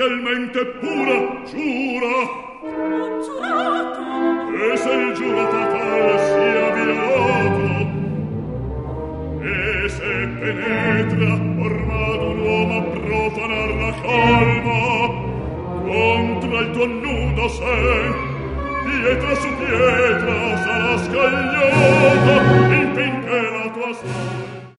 fidelmente pura giura. Ho giurato. E se il giuro fatal sia violato, e se penetra ormai un uomo a profanar la calma contra il tuo nudo sen, pietra su pietra sarà scagliata, in finché la tua storia